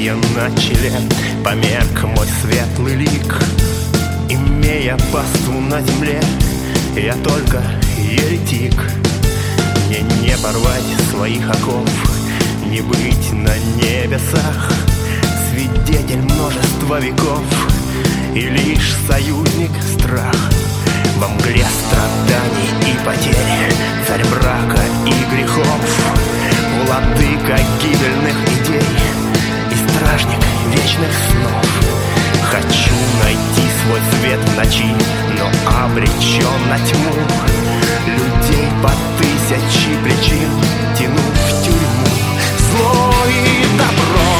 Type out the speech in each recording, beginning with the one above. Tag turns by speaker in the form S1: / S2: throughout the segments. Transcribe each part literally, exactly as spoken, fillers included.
S1: заклятье на челе померк мой светлый лик. Имея паству на земле, я только еретик. Мне не порвать своих оков, не быть на небесах, свидетель множества веков и лишь союзник страх. Во мгле страданий и потерь, царь мрака и грехов, владыка гибельных идей и стражник вечных снов. Хочу найти свой свет в ночи, но обречен на тьму. Людей по тысяче причин тяну в тюрьму. Зло и добро,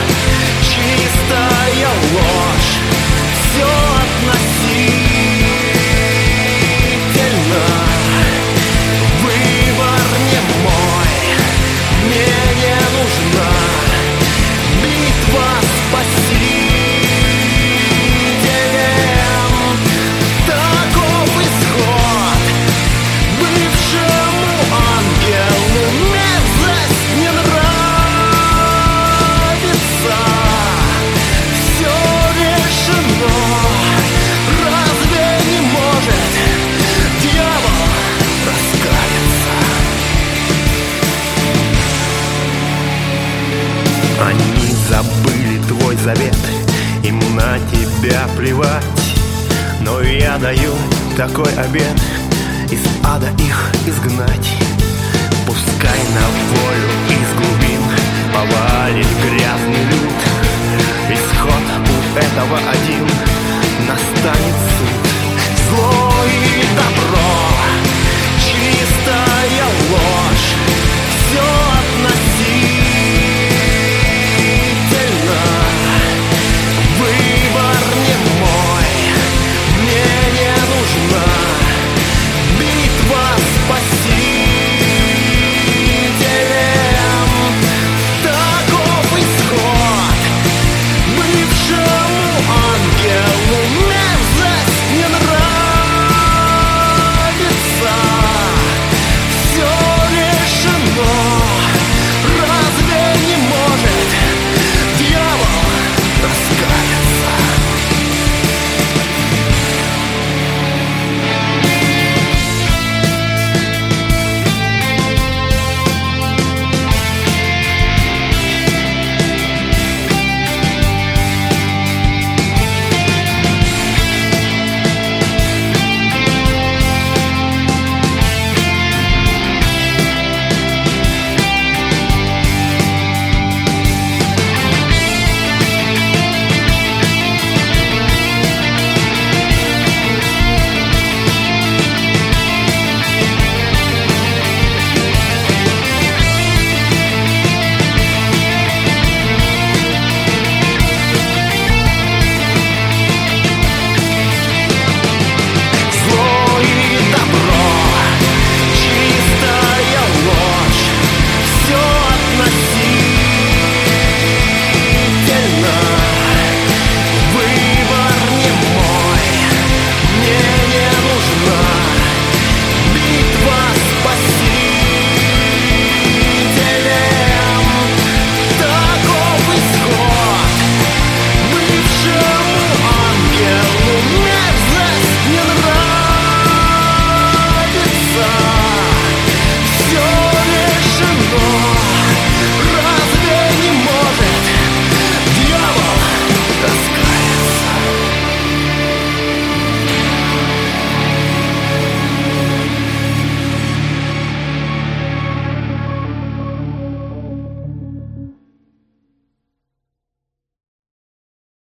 S1: чистая ложь, все относительно. Выбор не мой, мне не нужна битва спасителем. Таков исход бывшему ангелу. Мерзость не нравится, все решено. Разве не может дьявол раскаяться? Они забыли твой завет, им на тебя плевать. Но я даю такой обет: из ада их изгнать. Пускай на волю из глубин повалит грязный люд. Исход у этого один: